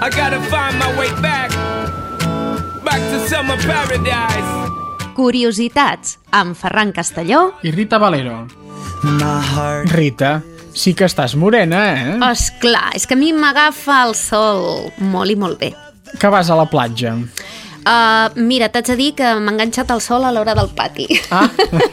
I gotta find my way back to summer paradise. Curiositats amb Ferran Castelló i Rita Valero. Rita, sí que estàs morena, eh? Esclar, és que a mi m'agafa el sol molt i molt bé. Que vas a la platja? Mira, t'haig de dir que m'ha enganxat el sol a l'hora del pati. Ah,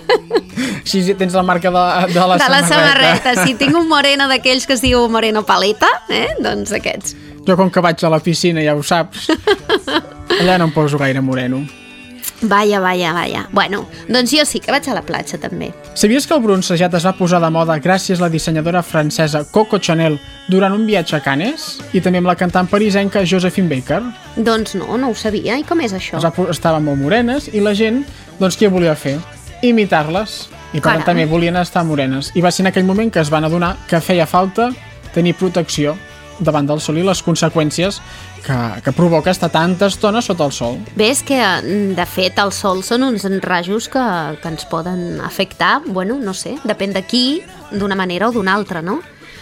sí, tens la marca de la samarreta. Sí, tinc un moreno d'aquells que es diu moreno paleta, doncs aquests. Jo com que vaig a la piscina, ja ho saps, allà no em poso gaire moreno. Vaja. Bueno, doncs jo sí que vaig a la platja també. Sabies que el bronzejat es va posar de moda gràcies a la dissenyadora francesa Coco Chanel durant un viatge a Cannes i també amb la cantant parisenca Josephine Baker? Doncs no ho sabia. I com és això? Estaven molt morenes i la gent, doncs què volia fer? Imitar-les. I per tant també volien estar morenes. I va ser en aquell moment que es van adonar que feia falta tenir protecció davant del sol i les conseqüències que provoca estar tanta estona sota el sol. Bé, és que, de fet, el sol són uns rajos que ens poden afectar, bueno, no sé, depèn de qui, d'una manera o d'una altra, no?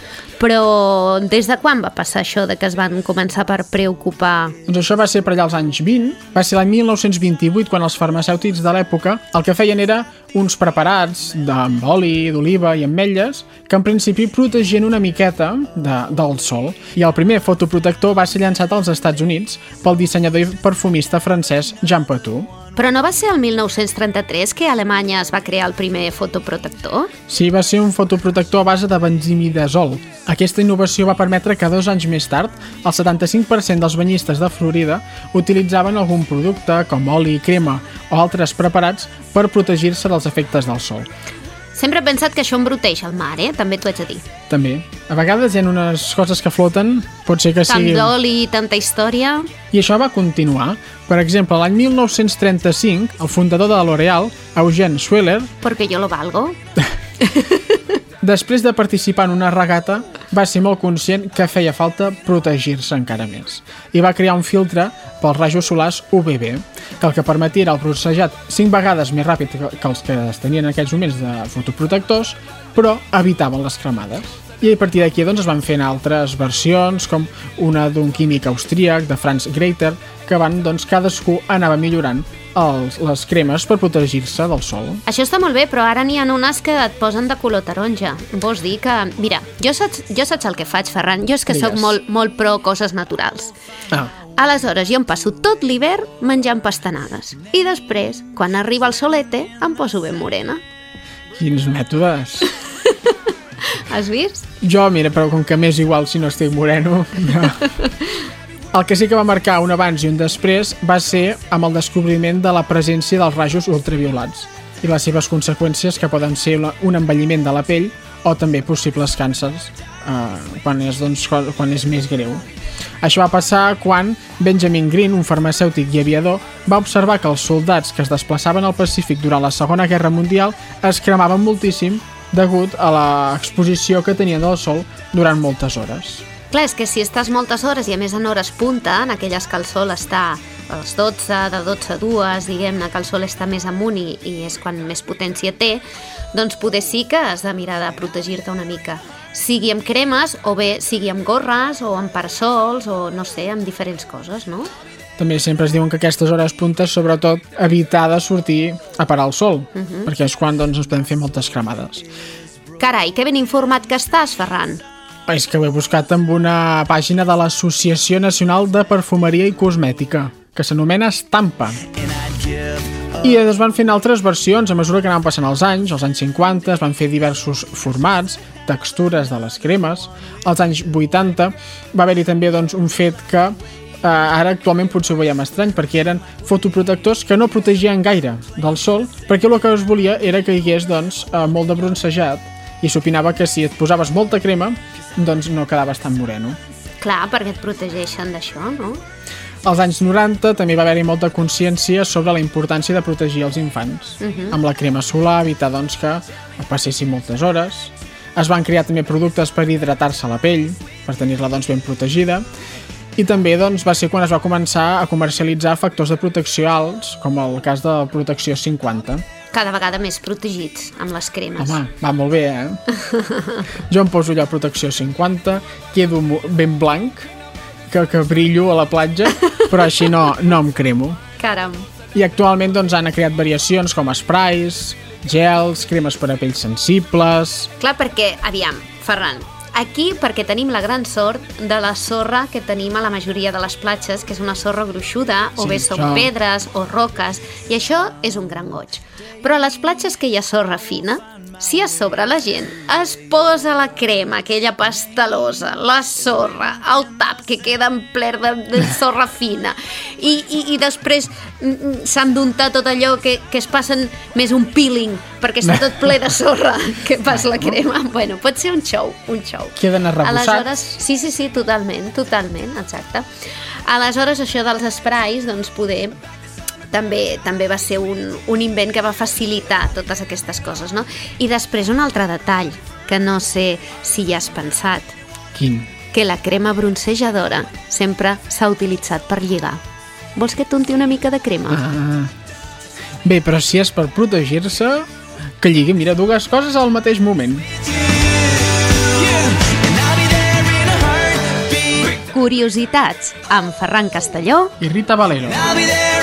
Però des de quan va passar això de que es van començar per preocupar? Doncs això va ser per allà als anys 20, va ser l'any 1928 quan els farmacèutics de l'època el que feien era uns preparats amb oli, d'oliva i ametlles que en principi protegien una miqueta del sol. I el primer fotoprotector va ser llançat als Estats Units pel dissenyador i perfumista francès Jean Patou. Però no va ser el 1933 que a Alemanya es va crear el primer fotoprotector? Sí, va ser un fotoprotector a base de benzimidazol. Aquesta innovació va permetre que 2 anys més tard el 75% dels banyistes de Florida utilitzaven algun producte com oli, crema o altres preparats per protegir-se dels efectes del sol. Sempre he pensat que això embruteix el mar, també t'ho haig de dir. També. A vegades hi ha unes coses que floten, pot ser que sigui... Tant d'oli i tanta història... I això va continuar. Per exemple, l'any 1935, el fundador de L'Oréal, Eugène Schueller... Perquè jo lo valgo. Després de participar en una regata, va ser molt conscient que feia falta protegir-se encara més. I va crear un filtre pels rajos solars UVB, que el que permetia era el bronzejat 5 vegades més ràpid que els que es tenien en aquells moments de fotoprotectors, però evitaven les cremades. I a partir d'aquí doncs, es van fent altres versions, com una d'un químic austríac, de Franz Greiter, que van, doncs, cadascú anava millorant les cremes per protegir-se del sol. Això està molt bé, però ara n'hi ha unes que et posen de color taronja. Vols dir que... Mira, jo saps el que faig, Ferran. Jo és que sóc molt pro coses naturals. Aleshores, jo em passo tot l'hivern menjant pastanagues. I després, quan arriba el solete, em poso ben morena. Quins mètodes! Has vist? Jo, mira, però com que m'és igual si no estic moreno... No. El que sí que va marcar un abans i un després va ser amb el descobriment de la presència dels rajos ultraviolats i les seves conseqüències, que poden ser un envelliment de la pell o també possibles càncers quan és més greu. Això va passar quan Benjamin Green, un farmacèutic i aviador, va observar que els soldats que es desplaçaven al Pacífic durant la Segona Guerra Mundial es cremaven moltíssim degut a l'exposició que tenien del sol durant moltes hores. Clar, és que si estàs moltes hores i a més en hores punta, en aquelles que el sol està a les 12, de 12 a 2, diguem-ne que el sol està més amunt i és quan més potència té, doncs poder sí que has de mirar de protegir-te una mica. Sigui amb cremes o bé sigui amb gorres o amb parasols o no sé, amb diferents coses, no? També sempre es diuen que aquestes hores puntes, sobretot, evitar de sortir a parar el sol, perquè és quan doncs, ens podem fer moltes cremades. Carai, que ben informat que estàs, Ferran. És que ho he buscat amb una pàgina de l'Associació Nacional de Perfumeria i Cosmètica, que s'anomena Stampa. I es van fent altres versions a mesura que anaven passant els anys 50 es van fer diversos formats, textures de les cremes. Als anys 80 va haver-hi també doncs, un fet que ara actualment potser ho veiem estrany, perquè eren fotoprotectors que no protegien gaire del sol, perquè el que es volia era que hi hagués doncs, molt de bronzejat, i s'opinava que si et posaves molta crema doncs no quedaves tan moreno. Clar, perquè et protegeixen d'això, no? Als anys 90 també va haver-hi molta consciència sobre la importància de protegir els infants. Amb la crema solar, evitar doncs, que passessin moltes hores. Es van crear també productes per hidratar-se la pell, per tenir-la doncs, ben protegida. I també doncs, va ser quan es va començar a comercialitzar factors de protecció alts, com el cas de la protecció 50. Cada vegada més protegits amb les cremes. Home, va molt bé, Jo em poso allò protecció 50, quedo ben blanc que brillo a la platja, però així no em cremo. Caram. I actualment doncs, han creat variacions com sprays, gels, cremes per a pells sensibles... Clar, perquè, aviam, Ferran, aquí perquè tenim la gran sort de la sorra que tenim a la majoria de les platges, que és una sorra gruixuda, o bé són pedres o roques, i això és un gran goig. Però a les platges que hi ha sorra fina, si a sobre la gent es posa la crema, aquella pastelosa, la sorra, el tap que queda en ple de sorra fina, i després s'han d'untar tot allò que es passen més un peeling, perquè està tot ple de sorra que pas la crema. Bueno, pot ser un show. Queden arrebossats. Aleshores, sí, totalment, exacte. Aleshores, això dels sprays, doncs poder... També va ser un invent que va facilitar totes aquestes coses, no? I després un altre detall, que no sé si hi has pensat. Quin? Que la crema bronzejadora sempre s'ha utilitzat per lligar. Vols que t'unti una mica de crema? Bé, però si és per protegir-se, que lligui, mira, dues coses al mateix moment. Curiositats amb Ferran Castelló i Rita Valero.